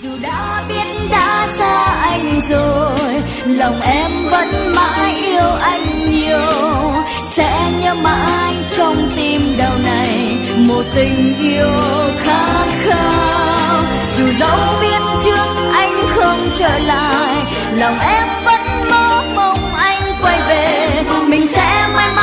Dù đã biết đã xa anh rồi, lòng em vẫn mãi yêu anh nhiều, sẽ nhớ mãi trong tim đầu này một tình yêu khát khao. Dù dẫu biết trước anh không trở lại, lòng em vẫn mơ mong anh quay về, mình sẽ mãi mãi